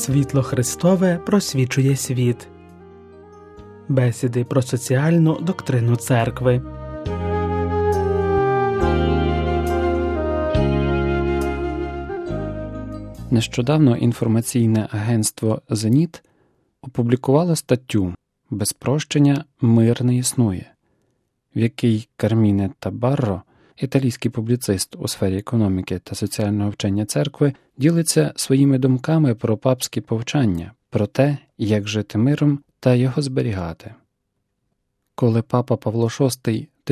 Світло Христове просвічує світ. Бесіди про соціальну доктрину церкви. Нещодавно інформаційне агентство «Зеніт» опублікувало статтю «Без прощення мир не існує», в якій Карміне Табарро, італійський публіцист у сфері економіки та соціального вчення церкви, ділиться своїми думками про папські повчання, про те, як жити миром та його зберігати. Коли папа Павло VI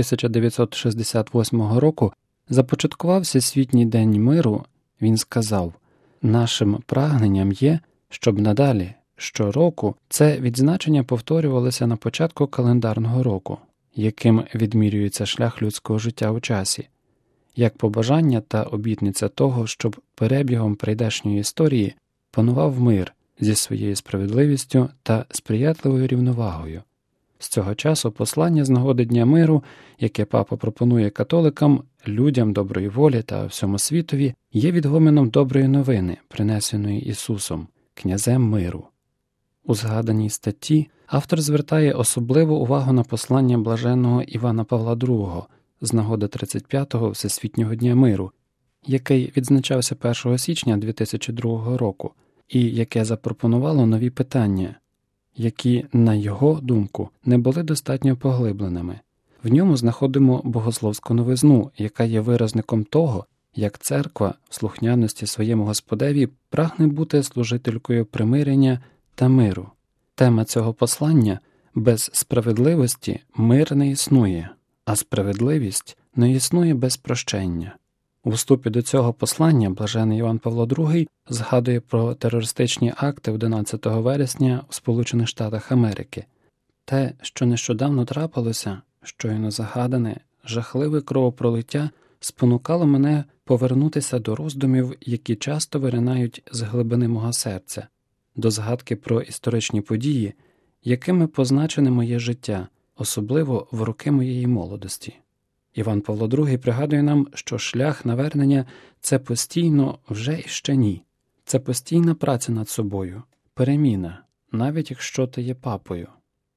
1968 року започаткував Всесвітній день миру, він сказав: «Нашим прагненням є, щоб надалі, щороку, це відзначення повторювалося на початку календарного року, яким відмірюється шлях людського життя у часі, як побажання та обітниця того, щоб перебігом прийдешньої історії панував мир зі своєю справедливістю та сприятливою рівновагою. З цього часу послання з нагоди Дня миру, яке папа пропонує католикам, людям доброї волі та всьому світові, є відгомоном доброї новини, принесеної Ісусом, князем миру». У згаданій статті автор звертає особливу увагу на послання блаженного Івана Павла II з нагоди 35-го Всесвітнього Дня миру, який відзначався 1 січня 2002 року, і яке запропонувало нові питання, які, на його думку, не були достатньо поглибленими. В ньому знаходимо богословську новизну, яка є виразником того, як церква в слухняності своєму Господеві прагне бути служителькою примирення та миру. Тема цього послання – без справедливості мир не існує, а справедливість не існує без прощення. У вступі до цього послання блажений Іван Павло II згадує про терористичні акти 11 вересня у Сполучених Штатах Америки. Те, що нещодавно трапилося, щойно загадане, жахливе кровопролиття спонукало мене повернутися до роздумів, які часто виринають з глибини мого серця, до згадки про історичні події, якими позначене моє життя, особливо в роки моєї молодості. Іван Павло II пригадує нам, що шлях навернення – це постійно вже і ще ні. Це постійна праця над собою, переміна, навіть якщо ти є папою.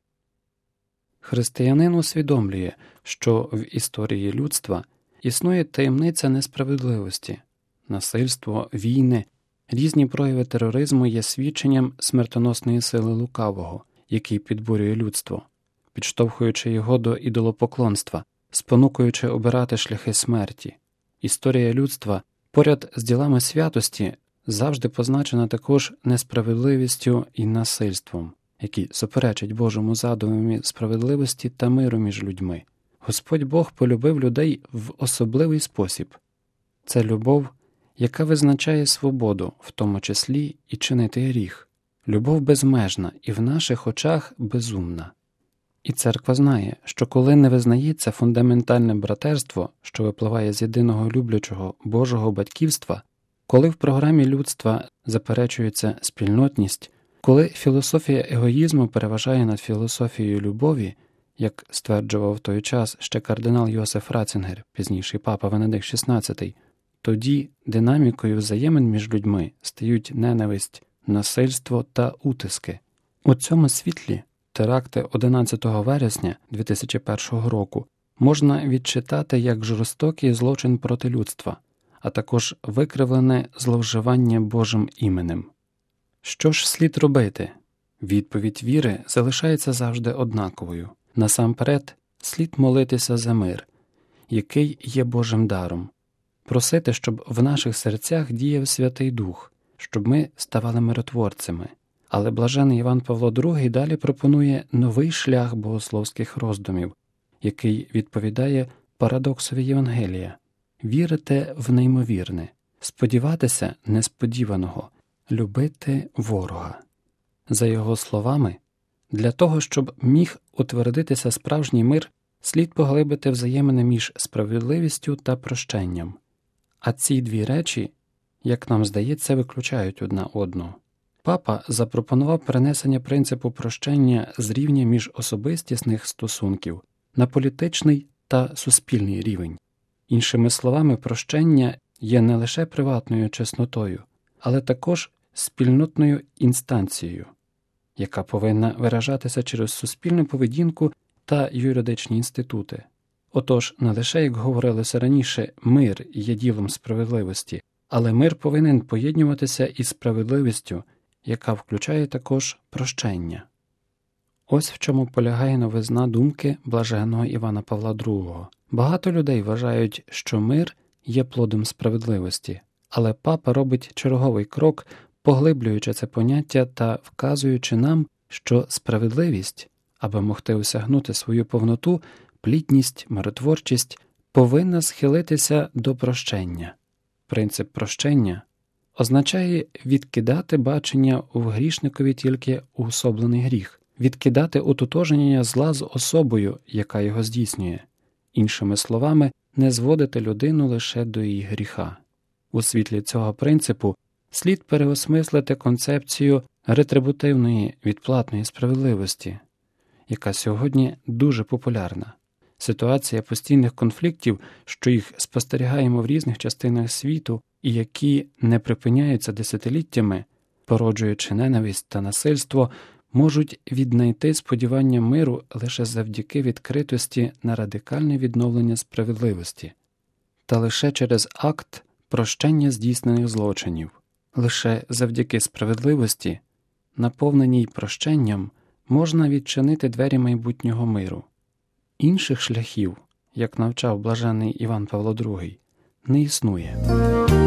Християнин усвідомлює, що в історії людства існує таємниця несправедливості, насильство, війни, різні прояви тероризму є свідченням смертоносної сили лукавого, який підбурює людство, підштовхуючи його до ідолопоклонства, спонукуючи обирати шляхи смерті. Історія людства, поряд з ділами святості, завжди позначена також несправедливістю і насильством, які суперечать Божому задуму справедливості та миру між людьми. Господь Бог полюбив людей в особливий спосіб. Це любов, яка визначає свободу, в тому числі і чинити гріх. Любов безмежна і в наших очах безумна. І церква знає, що коли не визнається фундаментальне братерство, що випливає з єдиного люблячого Божого батьківства, коли в програмі людства заперечується спільнотність, коли філософія егоїзму переважає над філософією любові, як стверджував в той час ще кардинал Йосиф Ратцингер, пізніший папа Венедикт XVI, тоді динамікою взаємин між людьми стають ненависть, насильство та утиски. У цьому світлі теракти 11 вересня 2001 року можна відчитати як жорстокий злочин проти людства, а також викривлене зловживання Божим іменем. Що ж слід робити? Відповідь віри залишається завжди однаковою. Насамперед, слід молитися за мир, який є Божим даром, просити, щоб в наших серцях діяв Святий Дух, щоб ми ставали миротворцями. Але блажений Іван Павло II далі пропонує новий шлях богословських роздумів, який відповідає парадоксові Євангелія – вірити в неймовірне, сподіватися несподіваного, любити ворога. За його словами, для того, щоб міг утвердитися справжній мир, слід поглибити взаємини між справедливістю та прощенням. А ці дві речі, як нам здається, виключають одна одну. Папа запропонував перенесення принципу прощення з рівня міжособистісних стосунків на політичний та суспільний рівень. Іншими словами, прощення є не лише приватною чеснотою, але також спільнотною інстанцією, яка повинна виражатися через суспільну поведінку та юридичні інститути. Отож, не лише, як говорилося раніше, мир є ділом справедливості, але мир повинен поєднуватися із справедливістю, яка включає також прощення. Ось в чому полягає новизна думки блаженного Івана Павла II. Багато людей вважають, що мир є плодом справедливості, але папа робить черговий крок, поглиблюючи це поняття та вказуючи нам, що справедливість, аби могти осягнути свою повноту, плідність, миротворчість, повинна схилитися до прощення. Принцип прощення означає відкидати бачення у грішникові тільки уособлений гріх, відкидати ототожнення зла з особою, яка його здійснює. Іншими словами, не зводити людину лише до її гріха. У світлі цього принципу слід переосмислити концепцію ретрибутивної відплатної справедливості, яка сьогодні дуже популярна. Ситуація постійних конфліктів, що їх спостерігаємо в різних частинах світу і які не припиняються десятиліттями, породжуючи ненависть та насильство, можуть віднайти сподівання миру лише завдяки відкритості на радикальне відновлення справедливості, та лише через акт прощення здійснених злочинів. Лише завдяки справедливості, наповненій прощенням, можна відчинити двері майбутнього миру. Інших шляхів, як навчав блаженний Іван Павло II, не існує.